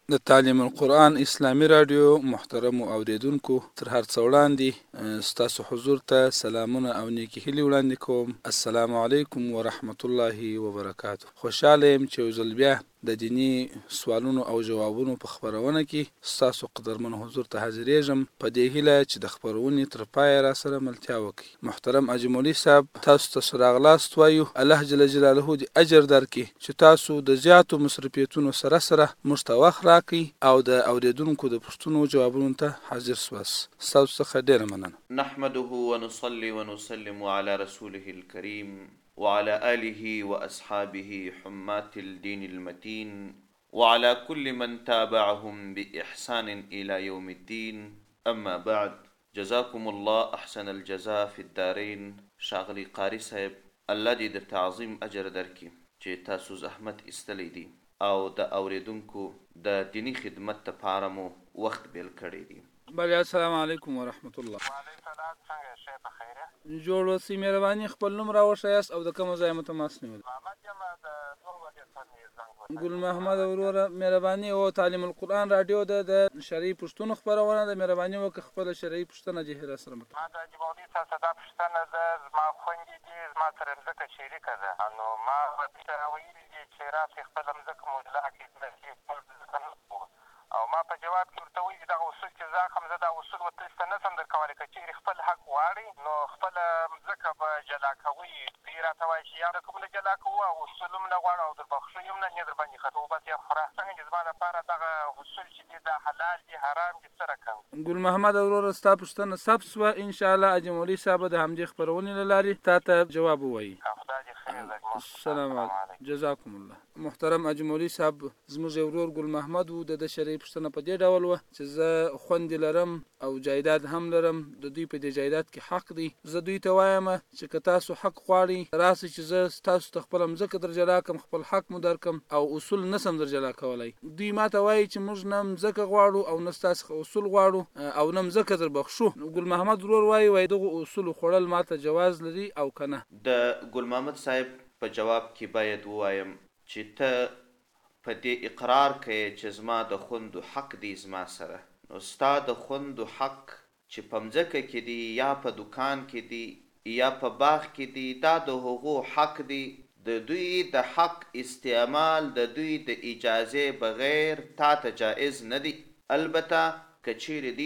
د تعلیم القرآن اسلامی رادیو محترمو اوریدونکو تر هر څه وړاندې ستاسو حضور ته سلامونه او نیکی هیلې وړاندې کوم. السلام علیکم ورحمت الله وبرکاته. خوشاله یم چې یو ځل بیا د دینی سوالونو او جوابونو په خبرونه کې ستاسو قدرمن حضور ته حاضرېږم په دې هیله چې د خبرونې تر پایه را سره ملتیا وکړي. محترم اجمولي صاحب تاسو ته راغلاست وایو. الله جل جلاله دې اجر درکړي چې تاسو د زیاتو مصرفیتونو سره موږ ته وخت راکړي او د اوریدونکو د پوښتنو جوابونو ته حاضر سواست. ستاسو څخه ډیره مننه. نحمده ونصلي ونسلم على رسوله الكريم وعلى آله وأصحابه حمات الدين المتين وعلى كل من تابعهم بإحسان إلى يوم الدين. أما بعد، جزاكم الله أحسن الجزاء في الدارين. شاغلي قاری صاحب الله دې د تعظیم اجر درکړي چې تاسو زحمت ایستلی دي او د اوریدونکو د دینی خدمت لپاره مو وخت بیل کړی دی. بله السلام علیکم ورحمت الله. وعلیکم السلام. څنګه شی په خیر یې؟ جوړ اوسئ. مهرباني خپل نوم راوښیاست او د کومه ځایه متماس نیولي؟ محمد یم د 2 ورځې څخه مې زنګ وکړ. ګل محمد وروره مهرباني او تعلیم القرآن رادیو د شرعي پوښتنو خپرونه ده. مهرباني وکړه خپله شرعي پوښتنه دې را سره مطرح. ما د حاجي مولوي صاحب څخه دا پوښتنه ده، زما خویندې دي، زما سره مځکه شریکه ده، نو ما ورته ویلي دي چې راسئ خپله مځکه مو اصلاح کړي، ځکه نه کوو. او ما په جواب کې ورته ویلي دغه اصول چې زاخم زه دا اصول ورته ته نه شم درکولی. که چېرې خپل حق غواړئ نو خپله مځکه به جلا کوئ. دوی راته وایي چې یا د کوم نه جلا کوو او اصول هم نه غواړو او در بخښو هم نه، نه در باندې خطو بس یې خوره. څنګه چې زما لپاره دغه اصول چې دي دا حلال دي حرام دي څه رقم؟ ګل محمد وروره ستا پوښتنه ثبت شوه. انشاءالله اجمولي صاحب د همدې خپرونې له لارې تا ته جواب ووایي. خدای دې خیر درکړي. السلام علیکم. جزاکم الله. محترم اجمولي صاحب زموږ یو ورور ګل محمد و، د شرعي پوښتنه په دې ډول وه چې زه خویندې لرم او جایداد هم لرم، د دوی په دې جایداد کې حق دی. زه دوی ته وایم چې که تاسو حق غواړئ راسئ چې زه تاسو ته خپله مځکه در جلا کړم، خپل حق مو درکړم او اصول نه سم در جلا کولی. دوی ما ته وایي چې موږ نه مځکه غواړو او نه ستا څخه اصول غواړو او نه مځکه در بخښو. ګل محمد ورور وایي دغو اصولو خوړل ما ته جواز لري او که نه. د ګل محمد صاحب په جواب کې باید ووایم چې ته په دې اقرار کوي چې زما د خوندو حق دی زما سره، نو ستا د خوندو حق چې په مځکه کې دی یا په دکان کې دی یا په باغ کې دی، دا د هغو حق دی. د دوی د حق استعمال د دوی د اجازې بغیر تا ته جائز نه دی. البته که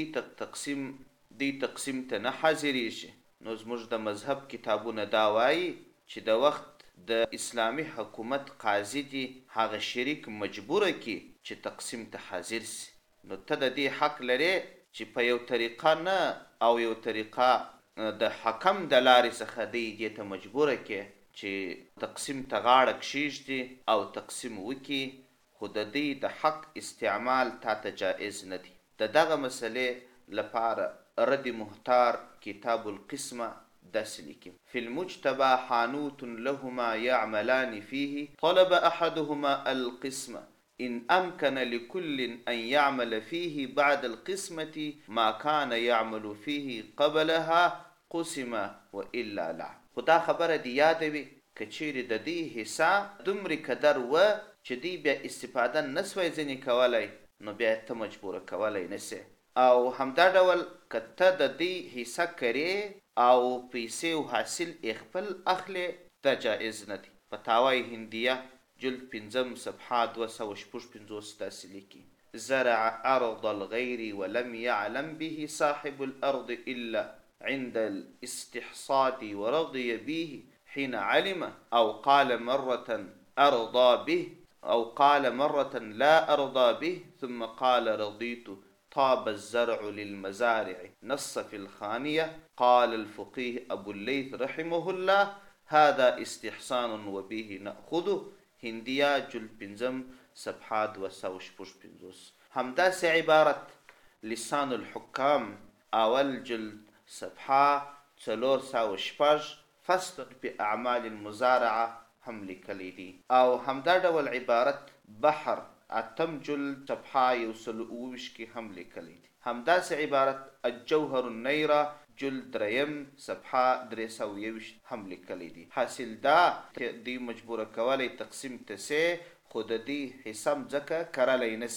چیرې دی تقسیم ته نه حاضریږي نو زموږ د مذهب کتابونه دا وایي چې د وخت د اسلامی حکومت قاضي دی هغه شریک مجبوره کی چې تقسیم ته حاضر سي. نو ته د دې حق لري چې په یو طریقه نه او یو طریقه د حکم د لارې څخه دی دې ته مجبوره کی چې تقسیم ته غاړه کښیږدي او تقسیم وکي، خو د دې د حق استعمال تا ته جائز نه دی. د دغه مسئلې لپاره رد محتار کتاب القسمه دسلك في المجتبى حانوت لهما يعملان فيه طلب أحدهما القسمة إن أمكن لكل أن يعمل فيه بعد القسمة ما كان يعمل فيه قبلها قسم وإلا لا. خدا خبر دی یادوي که چیرې د دې حصہ دومره قدر و چې دی بیا استفاده نسوی ځنې کولی نو بیا ته مجبوره کولی نسي. او همدا ډول که ته د دې حصہ کرې او پیسې او حاصل خپل اخلي ته جائز نه دی. فتاوی هندیه جلد 5 صفحه 256 داسې لیکي: زرع ارض الغير ولم يعلم به صاحب الارض الا عند الاستحصاد ورضي به حين علم او قال مرة ارضى به او قال مرة لا ارضى به ثم قال رضيت طاب الزرع للمزارع. نص في الخانية. قال الفقيه أبو الليث رحمه الله هذا استحسان وبه نأخذه. هندية جلد 5 صفحة 256. همداس عبارة لسان الحكام اول جلد صفحة 406 فصل بأعمال المزارعة هم لیکلی دی. او همدا ډول عبارت بحر اتم جلد صفحه 129 کې هم لیکلی دی. همداسې عبارت الجوهر النیره جلد 3 صفحه 321 هم لیکلی دی. حاصل دا دی مجبوره کولی تقسیم تسه خود دی حسام ځکه کرلی نسه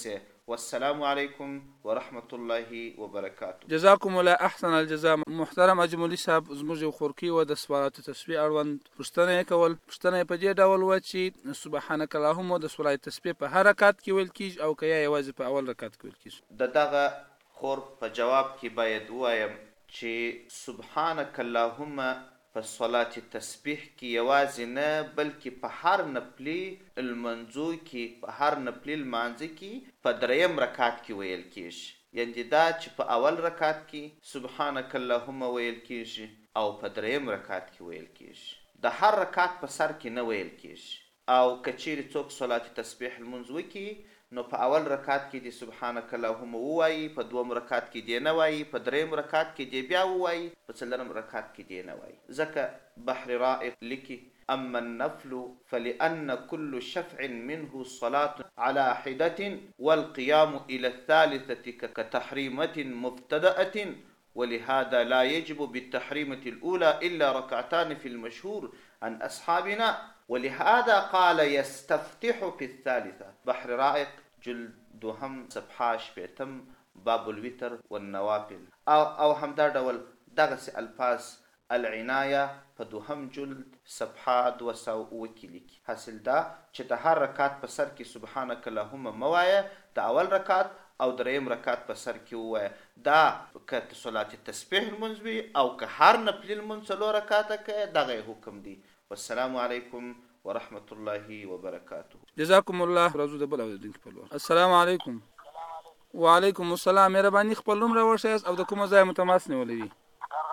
والسلام علیکم ورحمت الله وبرکاته. جزاکم الله احسن الجزاء. محترم اجملي صاحب، زموږ یو خورکي و د صلات تسبیح اړوند پوښتنه یې کول. پوښتنه یې په دې ډول و چې سبحانك اللهم د صلات تسبیح په هر رکعت کې ویل کیږي او که یا یوازې په اول رکعت کې ویل کیږي؟ د دغه خور په جواب کې باید ووایم چې سبحانك اللهم په صلات تسبیح کې یوازې نه بلکې په هر نفلي المنځو کې، په هر نفلي المانځه کې په دریم رکعت کې ویل کیږي. یعنې دا چې په اول رکعت کې سبحانك اللهم ویل کیږي او په دریم رکعت کې ویل کیږي، د هر رکعت په سر کې نه ویل کیږي. او که چیرې څوک صلات تسبیح المنځ وکړي نو په اول رکعت کې دی سبحانك اللهم ووایي، په دوم رکعت کې دی نه وایي، په دریم رکعت کې دی بیا ووایي، په څلورم رکعت کې دی نه وایي. ځکه بحر رائق لیکي اما النفل فلأن كل شفع منه صلاة على حدة والقيام إلى الثالثة كتحريمة مبتدأة ولهذا لا يجب بالتحريمة الأولى إلا ركعتان في المشهور عن أصحابنا ولهذا قال يستفتح في الثالثة. بحر رائق جلد دوهم صفحه شپیتم باب الوتر والنوافل. او همدا ډول دغسې الفاظ العنایه په دوهم جلد صفحه 200 کې لیکي. حاصل دا چې د هر رکعت په سر کې سبحانك اللهم موایه، د اول رکعت او دریم رکعت په سر کې ووایه. دا که صلات تسبیح المنځ وي او که هر نفلي المنځ څلور رکعته کوي دغه حکم دی. والسلام علیکم ورحمت الله وبرکاته. جزاکم الله. راځو د بل اورېدونکي په لور. السلام علیکم. وعلیکم السلام. مهرباني خپل نوم راوښیاست او د کومه ځای متماس نیولی وي؟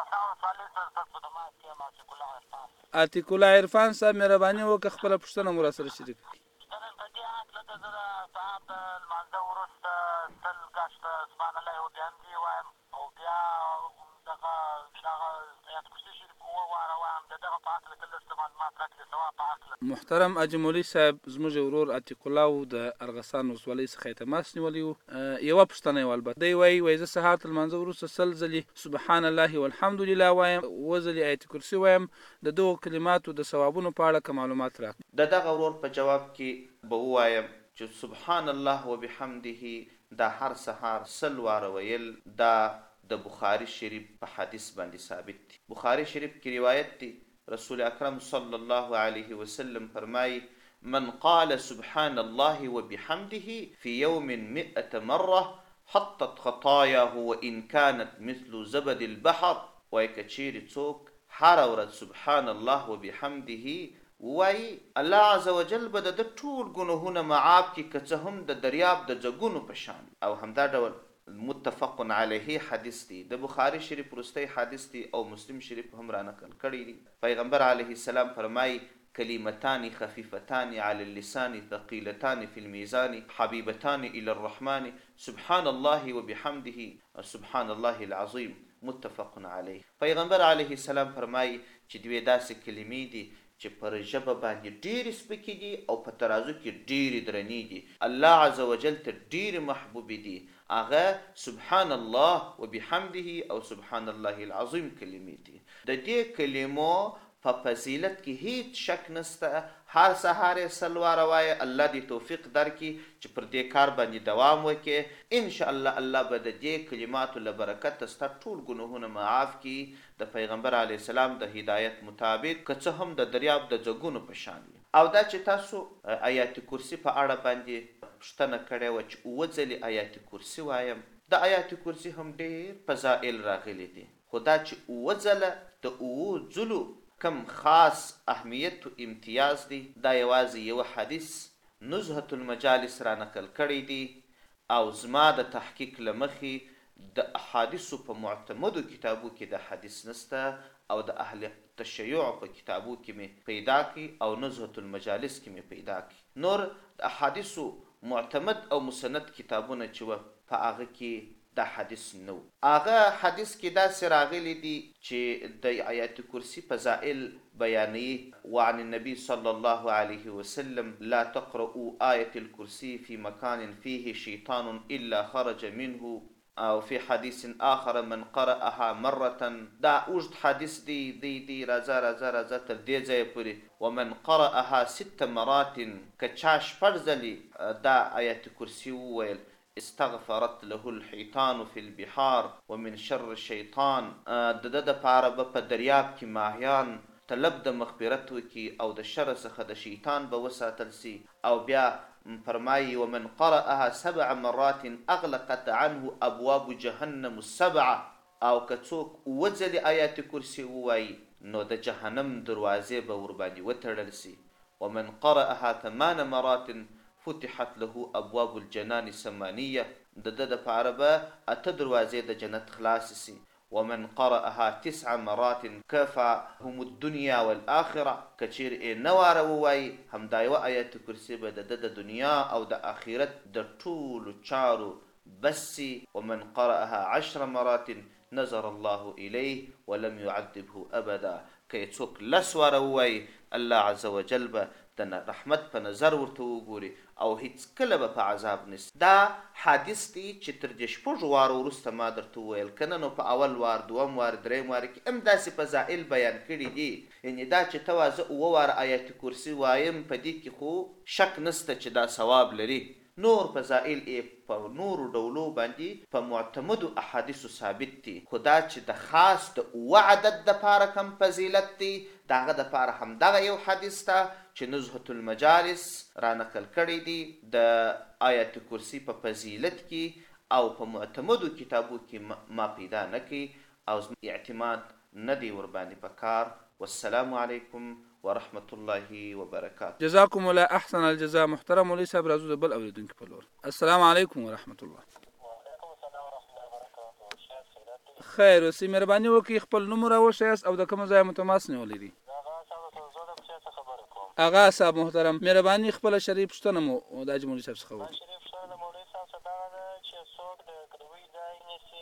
عتیق الله عرفان صاحب، مهرباني وکړه خپله پوښتنه مو راسره شریک کړي. محترم اجملي صاحب، زموږ ورور عتیق الله د ارغسان ولسوالۍ څخه یې تماس نیولی و. یوه پوښتنه یې والبته دی وایي زه سهار تر لمانځه وروسته 100 ځلې سبحان الله والحمد لله وایم، 7 ځلې آیت کرسي وایم. د دغو کلماتو د ثوابونو په اړه که معلومات راکړي. د دغه ورور په جواب کې به ووایم چې سبحان الله وبحمده دا هر سهار 100 واره ویل دا د بخاري شریف په حدیث باندې ثابت دی. بخاري شریف کې روایت دی، رسول اکرم صلی الله علیه وسلم فرمایي من قال سبحان الله وبحمده في يوم 100 مرة حطت خطاياه وإن كانت مثل زبد البحر. وایي که چیرې څوک هره ورځ سبحان الله وبحمده وایي الله عز وجل به د ټول ګناهونه معاف کړي که څه هم د دریاب د ځګونو په شان. او همدا ډول متفق علیه حدیث دی، د بخاري شریف وروستی حدیث دی او مسلم شریف هم را نقل کړی دی. پیغمبر علیه السلام فرمایي کلمتان خفیفتان علی اللسان ثقیلتان فی المیزان حبیبتان الی الرحمن سبحان الله وبحمده سبحان الله العظیم متفق علیه. پیغمبر علیه السلام فرمایي چې دوی داسې کلمې دي چې پر ژبه باندې ډېرې سپکې دي او په ترازو کې ډېرې درنې دي، الله عز وجل ته ډېرې محبوبې دي. هغه سبحان الله وبحمده او سبحان الله العظیم کلمې دي. د دې کلمو په فضیلت کې هیڅ شک نسته. هر سهار یې 100 واره وایه، الله دې توفیق درکړي چې پر دې کار باندې دوام وکړي. انشاءالله الله به د دې کلماتو له برکته ستا ټول ګناهونه معاف کړي د پیغمبر علیه السلام د هدایت مطابق، که څه هم د دریاب د ځګونو په شان وي. او دا چې تاسو آیات کرسی په اړه باندې پوښتنه کړې وه چې 7 ځلې آیات کرسی وایم، د آیات کرسی هم ډېر فضایل راغلي دي، خو دا چې 7 ځله د 7 ځلو کم خاص اهمیت و امتیاز دی دا یوازې یو حدیث نزهة المجالس را نقل کړی دی او زما د تحقیق له مخې د احادیثو په معتمدو کتابو کې د حدیث نسته او د اهل تشیع په کتابو کې مې پیدا کی او نزهة المجالس کې مې پیدا کی. نور د احادیثو معتمد او مسند کتابونه چې و په هغه کې دا حدیث نو. هغه حدیث کې داسې راغلی دی چې د آیات کرسی فضائل بیانوي. وعن النبي صلى الله عليه وسلم لا تقرؤوا آية الكرسي في مكان فيه شيطان إلا خرج منه. او في حديث آخر من قرأها مرة. دا اوږد حدیث دی راځه تر دې ځایه پورې. ومن قرأها 6 مرات که چا 6 ځلې دا آیات کرسی وویل استغفرت له الحيتان في البحار ومن شر الشيطان. د ده دپاره به په دریاب کې ماهیان طلب د مغفرت وکي او د شر څخه د شیطان به وساتل سي. او بیا فرمایي ومن قرأها 7 مرات اغلقت عنه ابواب جهنم السبعه. او که څوک 7 ځلې آیات کرسي ووایي نو د جهنم دروازې به ورباندې وتړل سي. ومن قرأها 8 مرات فتحت له ابواب الجنان 8. د ده دپاره به 8 دروازې د جنت خلاص سي. ومن قرأها 9 مرات كفاهم الدنيا والآخرة. کچیر نه واره ووایي همدا یوه آیت کرسي به د ده د دنیا او د آخرت د ټولو چارو بس سي. ومن قرأها 10 مرات نظر الله إليه ولم يعذبه أبدا. که څوک 10 واره ووایي الله عز وجل به د رحمت په نظر ورته وګوري او هیڅ کله به په عذاب نسی. دا حدیث دی چې تر دې 6 وارو وروسته ما درته وویل کنه نو په اول وار، دوم وار، دریم وار کې هم داسې فضائل بیان کړي دي. یعنې دا چې ته زه 7 واره آیت کرسي وایم په دې کې خو شک نسته چې دا ثواب لري. نور فضائل په نورو ډولو باندې په معتمدو احادیثو ثابت دي. خو دا چې د خاص د 7 عدد دپاره کم فضیلت دی د هغه دپاره همدغه یو حدیث ته چې نزهة المجالس را نقل کړی دی د آیت کرسي په فضیلت کې او په معتمدو کتابو کې ما پیدا نه کوي او اعتماد نه دی ورباندې په کار. والسلام علیکم ورحمة الله وبرکاته. جزاکم الله احسن الجزاء. محترم مولوي صاحب راځو د بل اوریدونکي په لور. السلام علیکم ورحمة الله. خیر اوسې مهرباني وکړئ خپل نوم راوښیاست او د کوم ځای متماس نیولی دی؟ اغا صاحب محترم مهرباني خپله شریف پوښتنه مو د حاجي مولوي صاحب څخه وکړئ. پوښتنه د مولوي صاحب څخه دغه ده چې څوک د ګروۍ ځای نیسي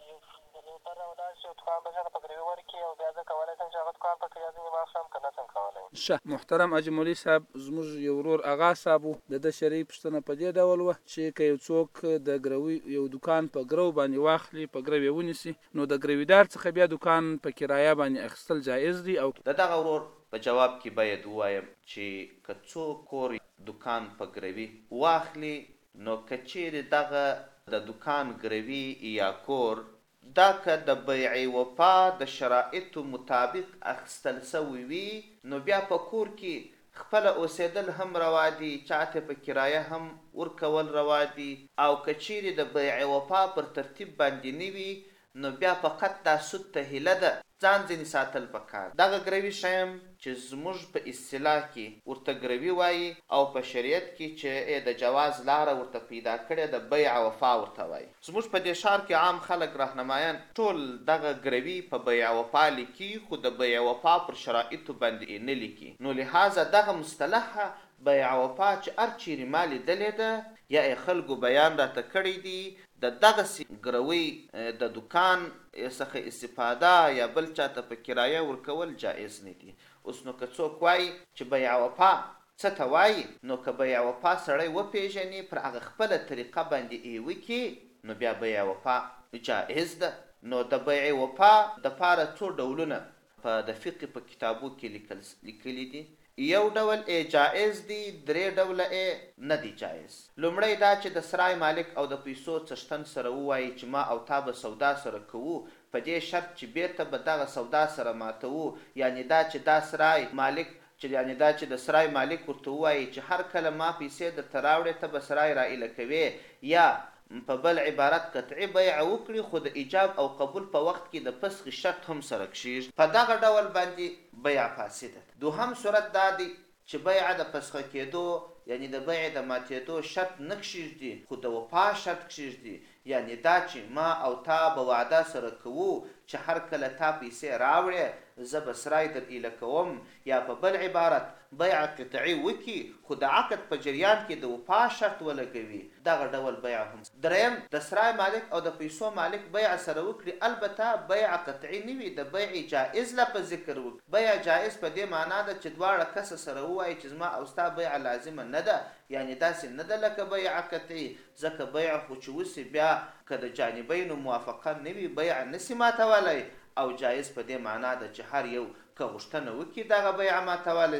پر راولاړ شي او دوکان به ځنه په ګروۍ ورکړي او بیا زه کولی شم چې هغه دوکان په کرایه ځینې واخلم که نه شم کولی؟ ښه محترم حاجي مولوي صاحب زموږ یو ورور اغا صاحب و د ده شرعي پوښتنه په دې ډول وه چې که یو څوک د ګروۍ یو دوکان په ګرو باندې واخلي په ګرو یې ونیسي نو د ګرویدار څخه بیا دوکان په کرایه باندې اخیستل جایز دی؟ او د دغه ورور په جواب کې باید ووایم چې که څوک کور دوکان په ګروي واخلي نو که چیرې دغه د دوکان ګروي یا کور دا که د بیع وفا د شرایطو مطابق اخیستل سوی وي نو بیا په کور کې خپله اوسېدل هم روا دي، چاته په کرایه هم ورکول روا دي. او که چیرې د بیع وفا پر ترتیب باندې نه وي نو بیا فقط دا سود ته هیله ده ځان ځینې ساتل پکار. دغه ګروي شیم چې زموږ په اصطلاح کې ورته ګروي وایي او په شریعت کې چې د جواز لاره ورته پیدا کړې د بیع وفا ورته وایي. زموږ په دې ښار کې عام خلک راهنمایان ټول دغه ګروي په بیع وفا لیکي خو د بیع وفا پر شرایطو باندې نه لیکي. نو لحاظه دغه مصطلح بیع وفا چې هر چیرې ما لیدلې ده یا یې خلکو بیان راته کړی دی د دغسې ګروۍ د دوکان څخه استفاده یا بل چاته په کرایه ورکول جایز نه دي. اوس نو که څوک وایي چې بیع وفا څه ته وایي نو که بیع وفا سړی وپېژني پر هغه خپله طریقه باندې یې وکړي نو بیا بیع وفا جایز ده. نو د بیع وفا دپاره څو ډولونه په د فقه په کتابو کې لیکلي دي. یو ډول جایز دی، 3 ډوله نه دی جایز. لومړی دا چې د سرای مالک او د پیسو څښتن سره ووایي چې ما او تا به سودا سره کوو په دې شرط چې بیرته به دغه سودا سره ماتوو. یعنې دا چې دا سرای مالک یعنې دا چې د سرای مالک ورته ووایي چې هر کله ما پیسې درته راوړې ته به سرای را ایله کوې، یا په بل عبارت قطعي بیع وکړي خو د ایجاب او قبول په وخت کې د فسخ شرط هم سره کښېږدي. په دغه ډول باندې بیع فاسده. دوهم صورت دا دی چې بیع د فسخه کېدو یعنې د بیع د ماتېدو شرط نه کښېږدي خو د وفا شرط کښېږدي. یعنې دا چې ما او تا به وعده سره کوو چې هر کله تا پیسې راوړې زه به سرای در ایله کوم، یا په بل عبارت بیع قطعي وکړي خو د عقد په جریان کې د وفا شرط ولګوي. دغه ډول بیع هم. دریم د سرای مالک او د پیسو مالک بیع سره وکړي، البته بیع قطعي نه وي، د بیع جایز لپاره ذکر وکړي. بیع جایز په دې معنا ده چې دواړه کسه سره ووایي چې زما او ستا بیع لازمه نه ده، یعنې داسې نه ده لکه بیع قطعي. ځکه بیع خو چې وسي بیا که د جانبینو موافقه نه وي بیع نسي ماتولی. او جایز په دې معنا ده چې هر یو که غوښتنه وکړي دغه بیع ماتولی سي،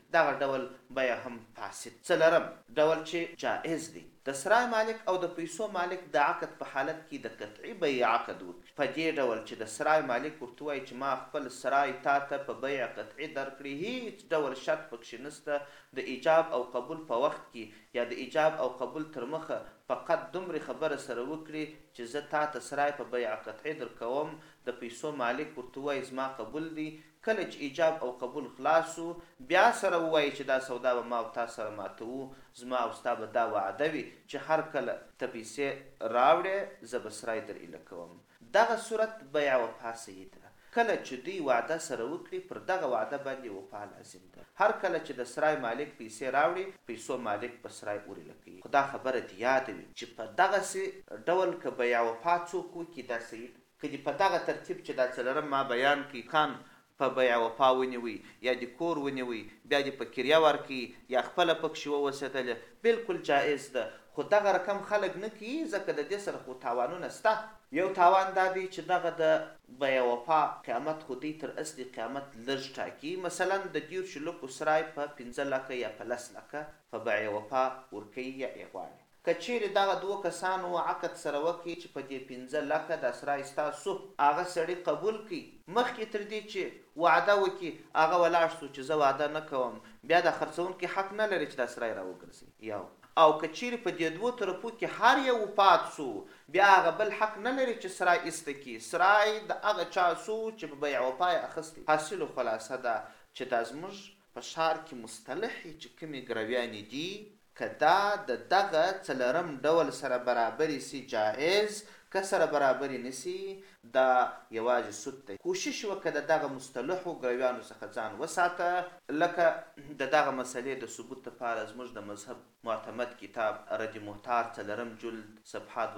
دغه ډول بیه هم فاسد. څلورم ډول چې جائز دی، د سرای مالک او د پیسو مالک د عقد په حالت کې د قطعي بیع عقد وکړي. په دې ډول چې د سرای مالک ورته وایي چې ما خپل سرای تا ته په بیع قطعي درکړي، هیڅ ډول شرط پکښې نشته، د ایجاب او قبول په وخت کې یا د ایجاب او قبول تر مخه فقط دومره خبره سره وکړي چې زه تا ته سرای په بیع قطعي درکوم. د پیسو مالک ورته وایي زما قبول دی. کله چې ایجاب او قبول خلاصو بیا سره ووایي چې دا سودا به ما او تا سره ماتوو، زما او ستا به دا وعده وي چې هر کله ته پیسې راوړې زه به سرای در ایله کوم. دغه صورت بیع وفا صحیح ده. کله چې دوی وعده سره وکړي پر دغه وعده باندې وفا لازم ده. هر کله چې د سرای مالک پیسې راوړي پیسو مالک په سرای وریله کوي. خو دا خبره دې یاد وي چې په دغسې ډول که بیع وفا څوک وکړي دا صحیح ده. که دې په دغه ترتیب چې دا څلورم ما بیان کړي خان په بیع وفا ونیوي یا د کور ونیوي بیا دې په کریا ورکړي یا خپله پکښې ووسېدله، بالکل جایز ده. خو دغه رقم خلک نه کوي ځکه د دې سره خو تاوانونه شته. یو تاوان دا دی چې دغه د بیع وفا قیامت خو دوی تر اصلي قیامت لږ ټاکي. مثلا د 10 لکو سرای په 15 لکه یا په 10 لکه په بیع وفا ورکوي یا یې غواړي. که چیرې دغه دوه کسانو عقد سره وکړي چې په دې 15 لکه دا سرای ستاسو، هغه سړي قبول کړي، مخکې تر دې چې وعده وکړي هغه ولاړ شو چې زه وعده نه کوم، بیا د خرڅونکي حق نه لري چې دا سرای راوګرځي. یو او که چیرې په دې دوو طرفو کې هر یو وفات سو بیا هغه بل حق نه لري چې سرای ایسته کړي، سرای د هغه چا سو چې په بیع وفا یې اخیستی. حاصل خلاصه ده چې دا زموږ په ښار کې مصطلحې چې کومې ګرویانې دي که دا د دغه څلورم ډول سره برابرې سي جایز، که سره برابرې نسي دا یوازې سود دی. کوشش وکړه د دغه مصطلحو ګرویانو څخه ځان وساته. لکه د دغه مسلې د ثبوت لپاره زموږ د مذهب معتمد کتاب رد محتار 4 جلد صفحه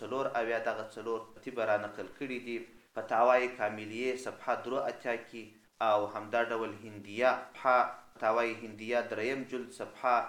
204 دغه 4 ترتیبه را نقل کړي دي. فتاوای کاملیه صفحه 83 کې او همدا ډول هندیه فتاوای هندیه 3 جلد صفحه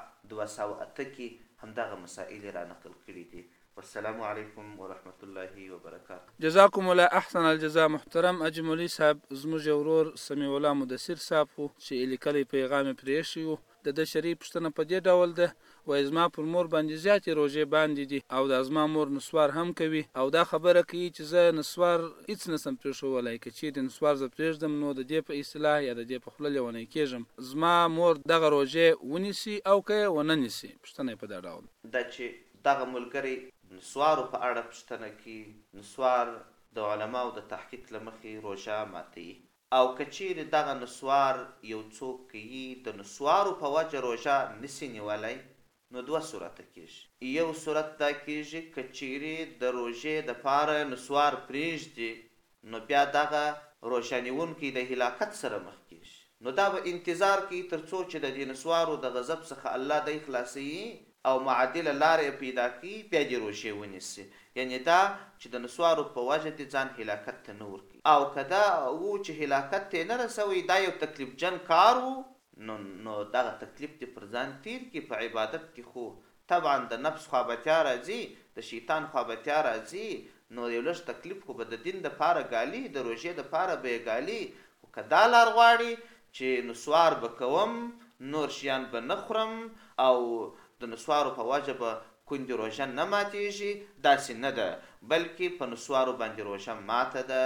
208 کې همدغه مسائل را نقل کړي دي. والسلام علیکم ورحمت الله وبرکاته. جزاکم الله احسن الجزاء. محترم اجملی صاحب، زموږ ورور سمیع الله مدثر صاحب چې لیکلی پیغام پرې ایښی و، د شرعي پوښتنه په دې ډول ده، وایي زما پر مور باندې زیاتې روژې باندې دي او دا زما مور نسوار هم کوي او دا خبره کوي چې زه نسوار هیڅ نسم پرېښولی، که چیرې نسوار زه پرېږدم نو د دې په اصطلاح یا د دې په خوله لیونی کېږم. زما مور دغه روژې ونیسي او که یې ونه نیسي؟ پوښتنه یې په دا ډول ده چې دغه ملګری نسوارو په اړه پوښتنه کوي. نسوار د علماو د تحقیق له مخې روژه ماتوي او که چیرې دغه نسوار یو څوک کوي د نسوارو په وجه روژه نسي نیولی، نو دوه صورته کېږي. یو صورت دا کېږي که چیرې د روژې دپاره نسوار پرېږدي نو بیا دغه روژه نیونکی د هلاکت سره مخ کېږي، نو دا به انتظار کوي تر څو چې د دې نسوارو د غضب څخه الله دی خلاصوي او معادله لارې پیدا کړي بیا دې روژې ونیسي. یعنې دا چې د نسوارو په وجه دې ځان هلاکت ته نه ورکړي. او که دا و چې هلاکت ته نه رسوي دا یو تکلیف جن کار و نو دغه تکلیف دې پر ځان تیر کړي. په عبادت کې خو طبعا د نفس خوابتیا راځي، د شیطان خوابتیا راځي، نو یو لږ تکلیف خو به د دین دپاره ګالي، د روژې دپاره به یې ګالي. خو که دا لار غواړي چې نسوار به کوم نور شیان به نه خورم او د نسوارو په وجه به کندې روژه نه ماتېږي، داسې نه ده، بلکې په نسوارو باندې روژه ماته ده.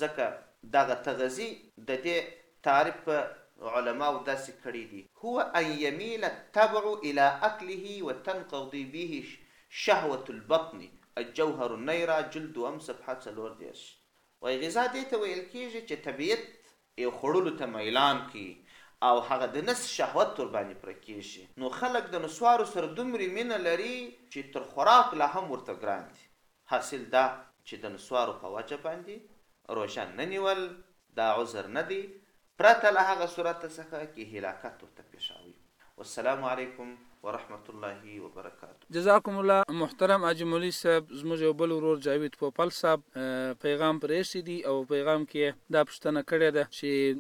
ځکه دغه تغذي د دې تعریف په علماو داسې کړي دي: هو ان یمیل التبع الى اکله وتنقضي به شهوة البطن الجوهر النیره جلد 2 صفحه 4. وایي غذا دې ته ویل کېږي چې طبیعت یو خوړلو ته میلان کړي او هغه د نس شهوت ور باندې پوره کېږي. نو خلک د نسوارو سره دومره مینه لري چې تر خوراک لا هم ورته ګران دي. حاصل دا چې د نسوارو په وجه باندې روژه نه نیول دا عذر نه دی، پرته له هغه صورت څخه کې هلاکت ورته پېښوي. والسلام علیکم ورحمة الله وبرکاته. جزاکم الله. محترم حاجي مولوي صاحب، زموږ یو بل ورور جاوید پوپل صاحب پیغام پرېښی دی او پیغام کې دا پوښتنه کړې ده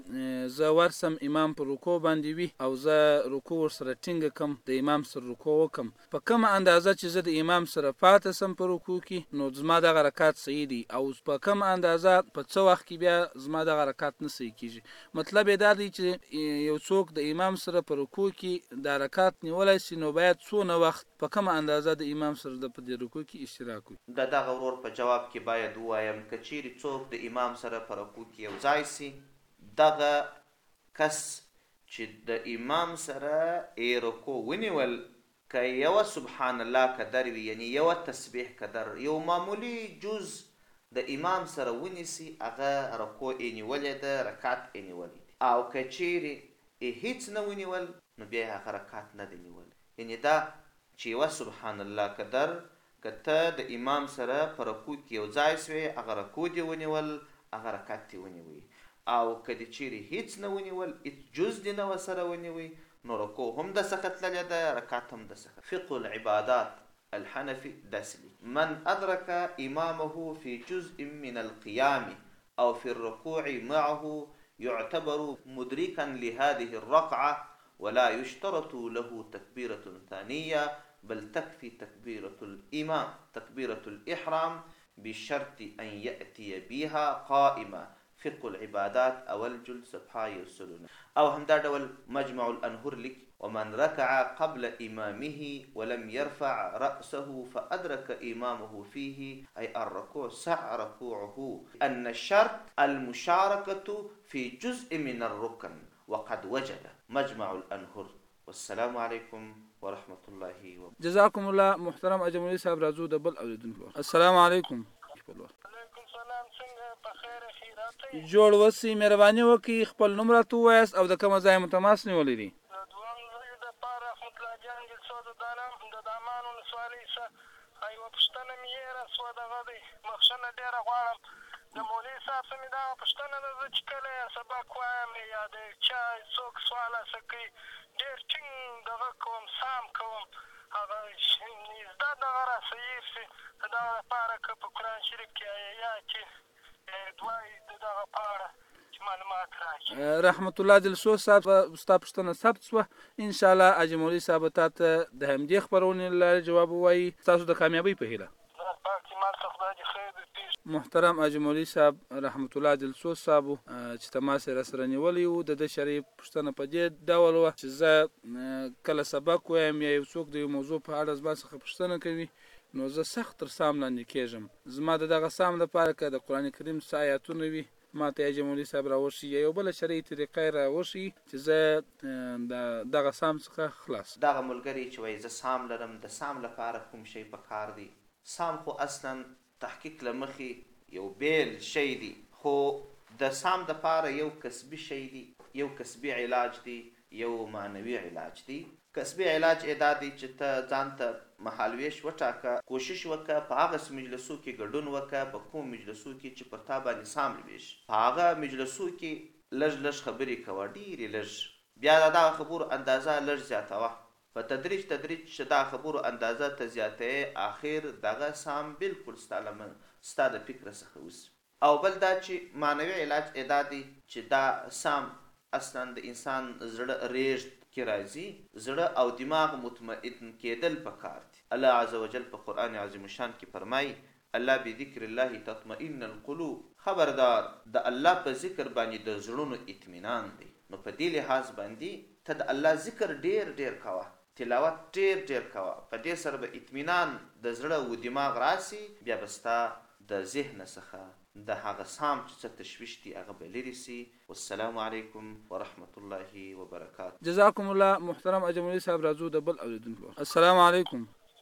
چې زه ورسم امام په رکوع باندې وي او زه رکوع ورسره ټینګه کم، د امام سره رکوع وکم، په کومه اندازه چې زه د امام سره پاتې سم په رکوع کې نو زما دغه رکعت صحیح دی، او په کومه اندازه په څه وخت کې بیا زما دغه رکعت نه صحیح کېږي. مطلب یې دا دی چې یو څوک د امام سره په رکوع کې دا رکعت نیولی سي نو باید څونه وخت په کومه اندازه د امام سره د په دې رکوع کې اشتراک وکړي. د دغه ورور په جواب کې باید ووایم که چیرې څوک د امام سره په رکوع کې یو ځای سي، دغه کس چې د امام سره رکوع ونیول که یوه سبحان الله قدر وي، یعنی یوه تسبیح قدر، یو معمولی جز د امام سره ونیسي، هغه رکوع یې نیولې ده، رکعت یې نیولی دی. او که چیرې هیڅ نه ونیول نو بیا هغه رکعت نه دی نیولی. یعنی دا چې یوه سبحان الله قدر که ته د امام سره په رکوع کې یو ځای سوې، هغه رکوع دې ونیول، هغه رکعت دې ونیوي. او که دې چیرې هیڅ نه ونیول، هیڅ جز دې نه ورسره ونیوي، نو رکوع هم د څخه تللې ده، رکعت هم د څخه. فقه العبادات الحنفي داسلي من أدرك إمامه في جزء من القيام أو في الركوع معه يعتبر مدركا لهذه الركعة ولا يشترط له تكبيرة ثانية بل تكفي تكبيرة الإمام تكبيرة الإحرام بشرط أن يأتي بها قائمة. فقه العبادات أول جلد صفحة يرسلون. أو همدا ډول مجمع الأنهر لك ومن ركع قبل إمامه ولم يرفع رأسه فأدرك إمامه فيه أي الركوع سع ركوعه أن الشرط المشاركة في جزء من الركن وقد وجد مجمع الأنهر. والسلام عليكم ورحمة الله وبركاته. جزاکم الله. محترم حاجي مولوي صاحب راځو د بل اوریدونکو. السلام علیکم. وعلیکم سلام. څنګه په خیر خیرات جوړ وسی، مهرباني وکړئ خپل نوم راته ووایاست او د کومه ځای مو تماس نیولی دی. د دوهم ځای دپاره رحمت الله جان جلسو د دامان ولسوالۍ څخه یوه پوښتنه مې هېره سوه، دغه دی بخښنه ډېره غواړم. د مولوي صاحب څه مې دغه پوښتنه ده، زه چې کله یې سبق وایم یا د چا څوک سوال هسه کوي ډېر ټینګ دغه کوم سام کوم، هغه زده دغه را صحیح شي. د دغه لپاره که په قرآن شریف کې آیات چې دوایي د دغه په اړه چې معلومات راکړي. رحمت الله جلسو صاحب ستا پوښتنه ثبت شوه. انشاءالله حاجي مولوي صاحب تا ته د همدې خپرونې له لارې جواب ووایي. ستاسو د کامیابۍ په هیله. محترم حاجي مولوي صاحب رحمت الله جلسو صاحب چې تماس یې راسره نیولی و، د ده شرعي پوښتنه په دې ډول وه چې زه کله سبق وایم یا یو څوک د یو موضوع په اړه زما څخه پوښتنه کوي نو زه سخت تر سام لاندې کېږم. زما د دغه سام دپاره که د قرآن کریم څه آیاتونه وي ما ته حاجي مولوي صاحب راوښي یا یو بله شرعي طریقه یې راوښي چې زه د دغه سام څخه خلاص. دغه ملګري چې وایي زه سام لرم، د سام لپاره کوم شی په کار دی؟ سام خو اصلا تحقیق له مخې یو بیل شی دی، خو د سام دپاره یو کسبي شی دی، یو کسبي علاج دی، یو معنوي علاج دی. کسبي علاج دا دی چې ته ځان ته مهالویش وټاکه، کوشش وکړه په هغه مجلسو کې ګډون وکړه، په کوم مجلسو کې چې پر تا باندې سام لویش، په هغه مجلسو کې لږ لږ خبرې کوه، ډېرې لږ، بیا د دغه خبرو اندازه لږ زیاتوه، په تدریج چې دا خبرو اندازه ته زیاتوې، اخر دغه سام بالکل ستا د فکر څخه وځي. او بل دا چې معنوي علاج دا دی چې دا سام اصلا د انسان زړه ریږد کې راځي، زړه او دماغ مطمئن کېدل پکار دي. الله عز وجل په قرآن عظیم شان کې فرمایي الله بذکر الله تطمئن القلوب، خبردار د الله په ذکر باندې د زړونو اطمینان دی. نو په دې لحاظ باندې ته د الله ذکر ډېر ډېر کوه، تلاوت ډېر ډېر کوه، په دې سره به اطمینان د زړه و دماغ راسي، بیا به ستا د ذهن څخه د هغه سام چې څه تشویش دي هغه به لرې سي. والسلام علیکم ورحمة الله وبرکاته. جزاکم الله. محترم حاجي مولوي صاحب راځو د بل اوریدونکو. السلام علیکم.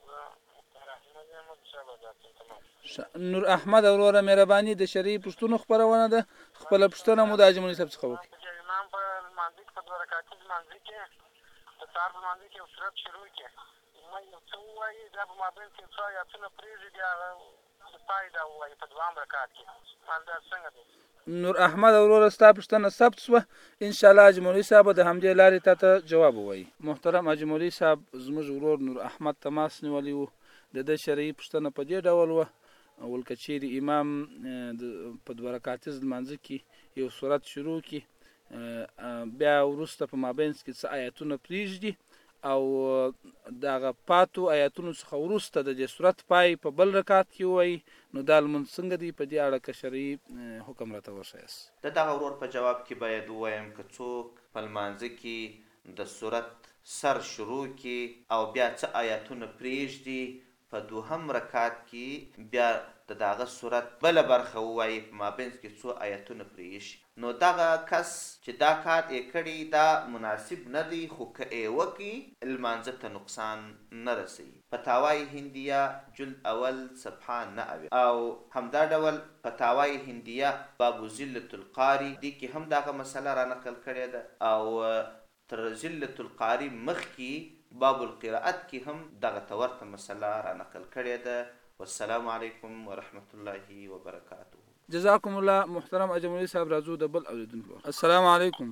نور احمد وروره مهرباني د شرعي پوښتنو خپرونه ده، خپله پوښتنه مو د حاجي مولوي صاحب څخه وکړئ. امام په لمانځه کې په دوه رکعتي لمانځه کې د سهار په لمانځه کې یو سورت شروع کړي، ما یو څه ووایي دا په مابین کې څو آیاتونه پرېږدي، بیا هغه د پای دا ووایي په دوهم رکعت کې، دا څنګه دی؟ نور احمد وروره ستا پوښتنه ثبت شوه انشاءالله حاجي مولوي صاحب به د همدې لارې تا ته جواب ووایي. محترم حاجي مولوي صاحب زموږ ورور نور احمد تماس نیولی و، د ده شرعي پوښتنه په دې ډول وه ول که چیرې امام په دوه رکعتیز لمانځه کې یو صورت شروع کړي بیا وروسته په مابینځ کې څه آیتونه پرېږدي او د هغه پاتو آیتونو څخه وروسته د دې صورت پای په بل رکعت کې ووایي، نو دا لمونځ څنګه دی؟ په دې اړه که شرعي حکم راته وښایاست. د دغه ورور په جواب کې باید ووایم که څوک په لمانځه کې د صورت سر شروع کړي او بیا څه آیتونه پرېږدي، په دوهم رکعت کې بیا د دغه صورت بله برخه ووایي، په مابینځ کې څو آیتونه پرېږدي، نو دغه کس چې دا کار یې کړی دا مناسب نه دی، خو که یې وکړي لمانځه ته نقصان نه رسوي. فتاوای هندیه جلد اول صفحه 9 او همدا ډول فتاوای هندیه باب زلة القاری دې کې هم دغه مسله را نقل کړې ده او تر زلة القاری مخکې باب القراءت کې هم دغه ته ورته مسله را نقل کړې ده. والسلام علیکم ورحمة الله وبرکاته. جزاکم الله. محترم حاجي مولوي صاحب راځو د بل اوریدونکو. السلام علیکم.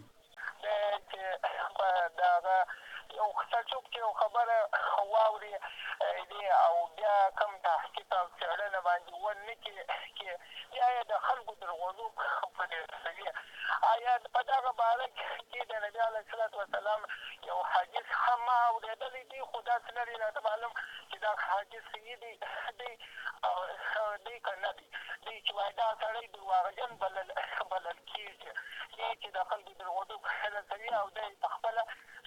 یو څوک چې یو خبره واوري او بیا کوم تحقیق او څېړنه باندې ونه کړي بیا یې د خلکو دروغجو پرې رسوي. آیا په دغه باره کې د نبي علیه الصلاة وسلام یو حدیث هم ما اورېدلی دی، خو داسې نه دی راته معلوم چې دا حدیث صحیح دی که نه دی، چې وایي دا سړی درواغجن بلل کېږي چې د خلکو دروغجو رسوي او دی پخپله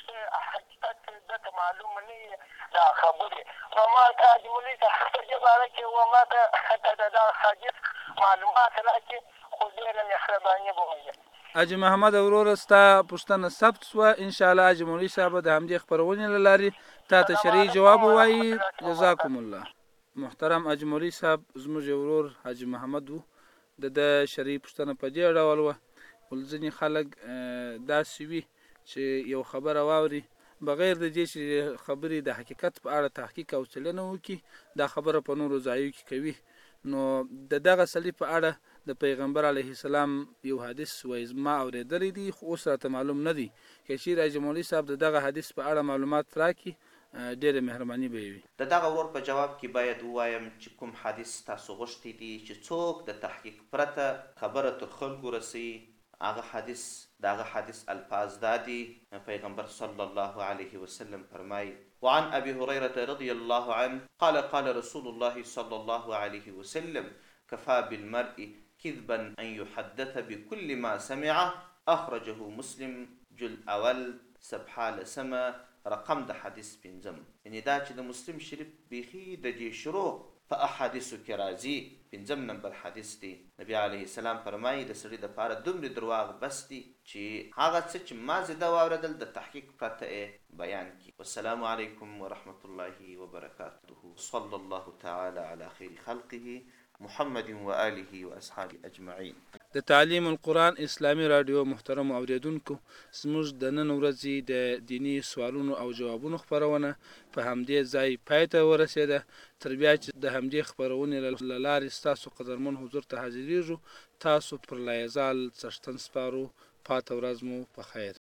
حقیقت دته معلوم نه وي دا خبرې. نو ما ته حاجي مولوي صاحب په دې باره کې ما ته د دغه حدیث معلومات راکړي، خو ډېره مهرباني به وکړي. حاجي محمد وروره ستا پوښتنه ثبت شوه، انشاءالله حاجي مولوي صاحب د همدې خپرونې له لارې تا ته شرعي جواب ووایي. جزاکم الله. محترم حاجي مولوي صاحب زموږ یو ورور حاجي محمد و، د ده شرعي پوښتنه په دې ډول وه ول ځینې خلک داسې وي چې یو خبره واوري بغیر د دې چې خبرې د حقیقت په اړه تحقیق او څېړنه وکړي، دا خبره په نورو ځایو کې کوي. نو د دغه سړي په اړه د پیغمبر علیه السلام یو حدیث وایي ما اورېدلی دی، خو اوس راته معلوم نه دی. که چیرې حاجي مولوي صاحب د دغه حدیث په اړه معلومات راکړي ډېره مهرباني به یې وي. د دغه ورور په جواب کې باید ووایم چې کوم حدیث تاسو غوښتی دي چې څوک د تحقیق پرته خبره تر خلکو رسوي، هغه حدیث دغه حدیث الفاظ دادي. پیغمبر صلی الله علیه وسلم فرمایي وعن ابي هريره رضي الله عنه قال قال رسول الله صلى الله عليه وسلم كفى بالمرء كذبا ان يحدث بكل ما سمع. اخرجه مسلم جلد اول صفحه لسمه رقم د حدیث 5. یعنی دا چې د مسلم شریف بیخي د دې شروع په احادیثو کې راځي 5 نمبر حدیث دی. نبی علیه السلام فرمایي د سړي دپاره دومره درواغ بس دي چې هغه څه چې ما زه ده واورېدل د تحقیق پرته بیان کړي. والسلام علیکم ورحمة الله وبرکاته. صلی الله تعالی علی خیر خلقه محمد و آله و اصحابه اجمعین. د تعلیم القرآن اسلامی رادیو محترم اوریدونکو، زموږ د نن ورځې د دینی سوالونو او جوابونو خپرونه په همدې ځای پای ته ورسېده. تر بیا چې د همدې خپرونې له لارې ستاسو قدرمن حضور ته حاضرېږو، تاسو پر لا یزال څښتن سپارو. پاته ورځ مو په خیر.